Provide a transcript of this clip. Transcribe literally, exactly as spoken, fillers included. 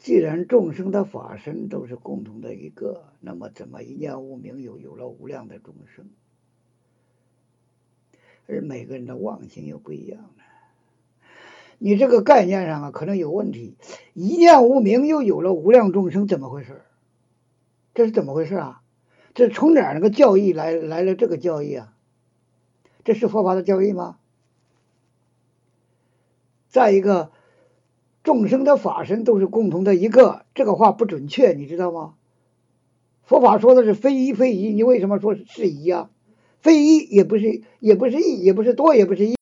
既然众生的法身都是共同的一个，那么怎么一念无明又有了无量的众生？而每个人的妄心又不一样呢？你这个概念上啊可能有问题。一念无明又有了无量众生，怎么回事？这是怎么回事啊？这从哪儿那个教义来来了这个教义啊？这是佛法的教义吗？再一个，众生的法身都是共同的一个，这个话不准确，你知道吗？佛法说的是非一非一，你为什么说是一啊？非一也不是，也不是一，也不是多，也不是一。